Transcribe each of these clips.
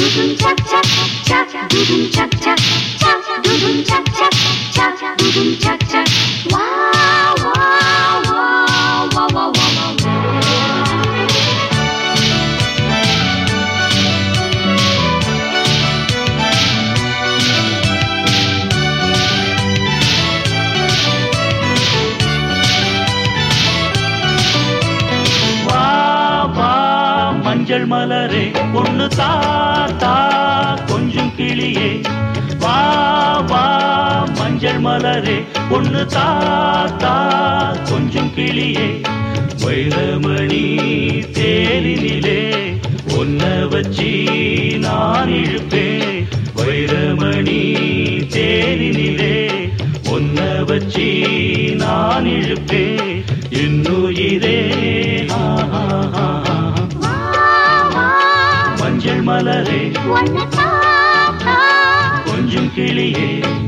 மஞ்சள் மலரே பொண்ணு தாத்தா கொஞ்சம் கிளியே வா வா மஞ்சள் மலரே பொண்ணு தாத்தா கொஞ்சம் கிளியே வைரமணி தேனிலே ஒன்ன வச்சி நான் இழுப்பேன் வைரமணி தேனிலே ஒன்ன வச்சி நான் இழுப்பேன் என்னுயிரே மஞ்சள் மலரே கொஞ்சம் கிளியே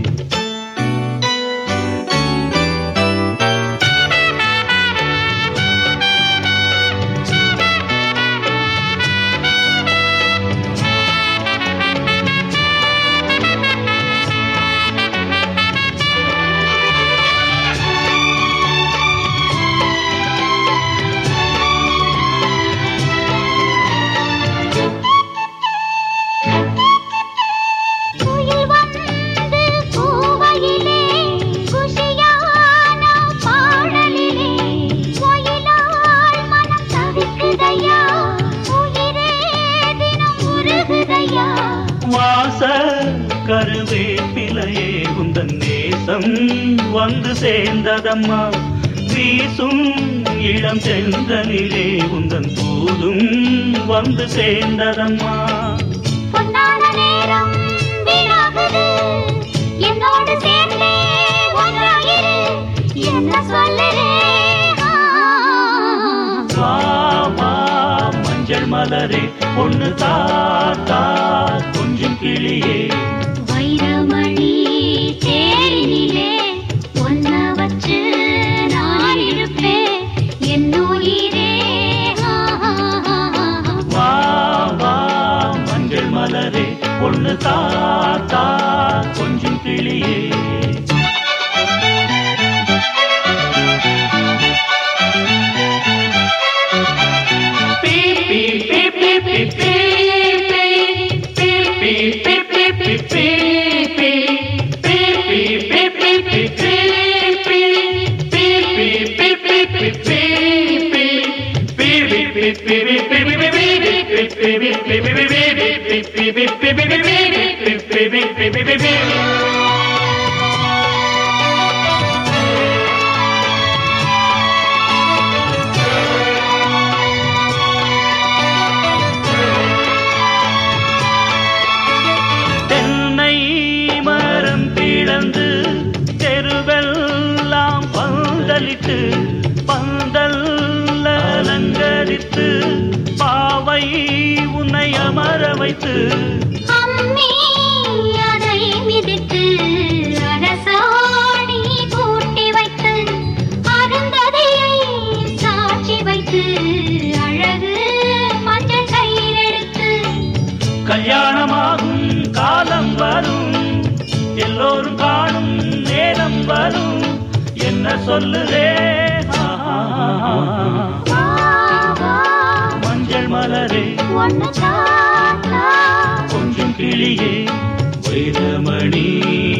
கருவேப்பிலையே உந்தன் நேசம் வந்து சேர்ந்ததம்மா வீசும் இளம் செந்தனிலே உந்தன் பூதும் வந்து சேர்ந்ததம்மா பொன்னான நேரம் வீணாகுது என்னோடு சேர்ந்தே ஒன்றாயிரு என்ன சொல்லுறே வா வா மஞ்சள் மலரே பொண்ணு தாத்தா கொஞ்சம் கிளியே வைரமணி தேனிலே ஒன்ன வச்சு நான் இருப்பேன் என்னுயிரே வா வா மஞ்சள் மலரே பொண்ணு தாத்தா கொஞ்சம் கிளியே தென்னை மரம் பிளந்து தெருவெல்லாம் பந்தலிட்டு பந்தல் அலங்கரித்து பாவை உன்னை அமர வைத்து அம்மி அதை மிதித்து அரசாணி கூட்டி வைத்து அருந்ததியை சாட்சி வைத்து அழகு மஞ்சள் கையில் எடுத்து கல்யாணமாகும் காலம் வரும் எல்லோரும் காணும் நேரம் வரும் என்ன சொல்லுதே மஞ்சள் மலரே ஒன்னு தாத்தா கொஞ்சம் கிளியே வைரமணி